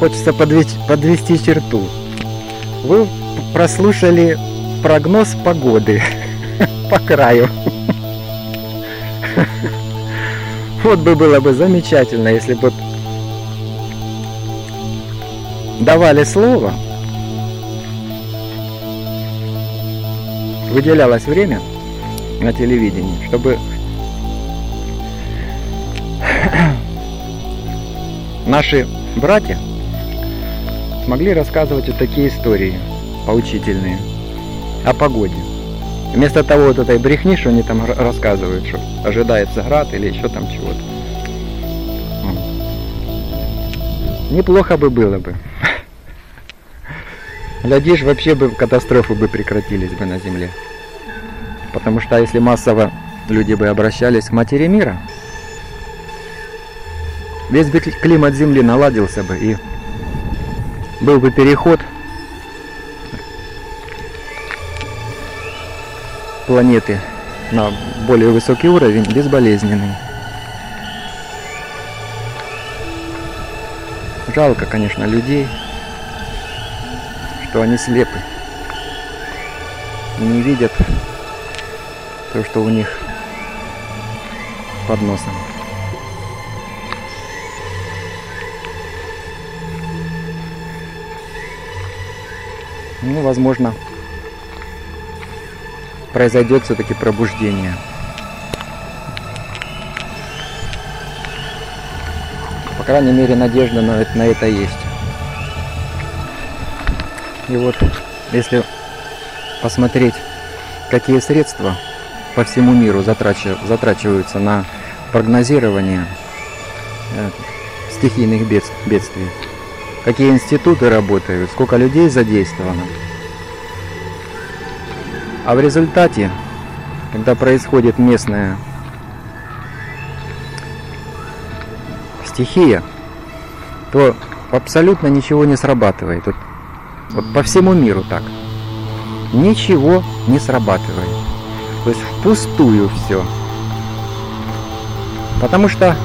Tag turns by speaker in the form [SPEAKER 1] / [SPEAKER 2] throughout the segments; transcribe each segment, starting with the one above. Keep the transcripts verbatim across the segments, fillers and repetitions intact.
[SPEAKER 1] хочется подвести, подвести черту. Вы прослушали прогноз погоды по краю. Вот бы было бы замечательно, если бы давали слово, выделялось время на телевидении, чтобы наши братья смогли рассказывать вот такие истории поучительные о погоде. Вместо того вот этой брехни, что они там рассказывают, что ожидается град или еще там чего-то. Неплохо бы было бы. Глядишь, вообще бы катастрофы бы прекратились бы на Земле. Потому что если массово люди бы обращались к матери мира, весь бы климат Земли наладился бы и был бы переход планеты на более высокий уровень безболезненный. Жалко, конечно, людей, что они слепы и не видят то, что у них под носом. Ну, возможно, произойдет все-таки пробуждение. По крайней мере, надежда на это, на это есть. И вот, если посмотреть, какие средства по всему миру затрачиваются, затрачиваются на прогнозирование э, стихийных бед, бедствий, какие институты работают, сколько людей задействовано. А в результате, когда происходит местная стихия, то абсолютно ничего не срабатывает. Вот, вот по всему миру так. Ничего не срабатывает. То есть впустую все. Потому что,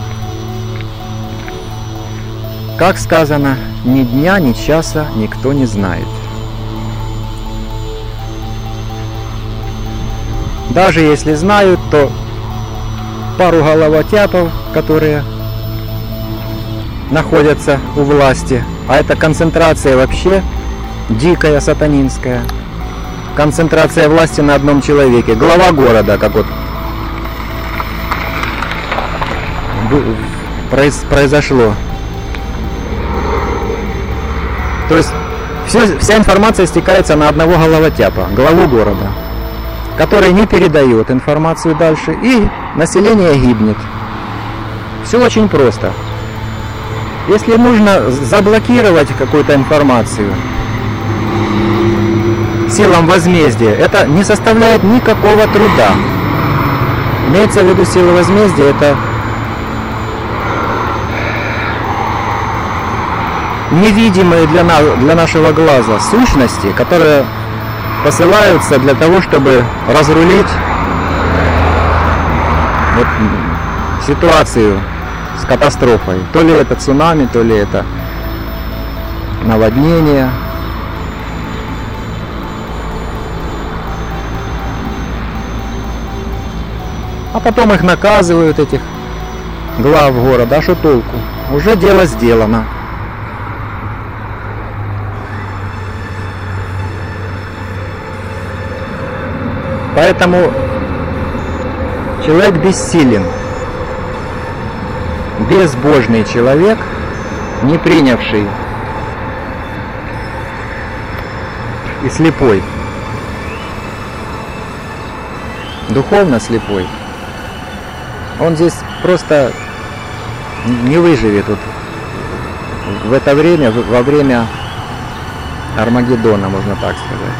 [SPEAKER 1] как сказано, ни дня, ни часа никто не знает. Даже если знают, то пару головотяпов, которые находятся у власти, а это концентрация вообще дикая, сатанинская, концентрация власти на одном человеке, глава города, как вот произошло. То есть все, вся информация стекается на одного головотяпа, главу города, который не передает информацию дальше, и население гибнет. Все очень просто. Если нужно заблокировать какую-то информацию силам возмездия, это не составляет никакого труда. Имеется в виду сила возмездия, это невидимые для, на, для нашего глаза сущности, которые посылаются для того, чтобы разрулить вот ситуацию с катастрофой. То ли это цунами, то ли это наводнение. А потом их наказывают, этих глав города. А что толку? Уже дело сделано. Поэтому человек бессилен. Безбожный человек, не принявший и слепой, духовно слепой, он здесь просто не выживет вот в это время, во время Армагеддона, можно так сказать.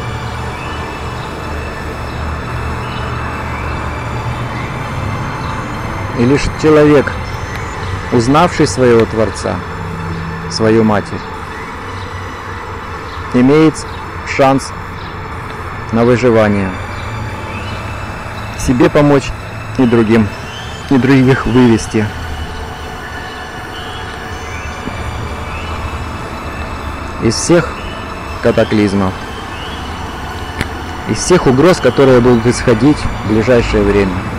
[SPEAKER 1] И лишь человек, узнавший своего Творца, свою Матерь, имеет шанс на выживание, себе помочь и другим, и других вывести. из всех катаклизмов, из всех угроз, которые будут исходить в ближайшее время.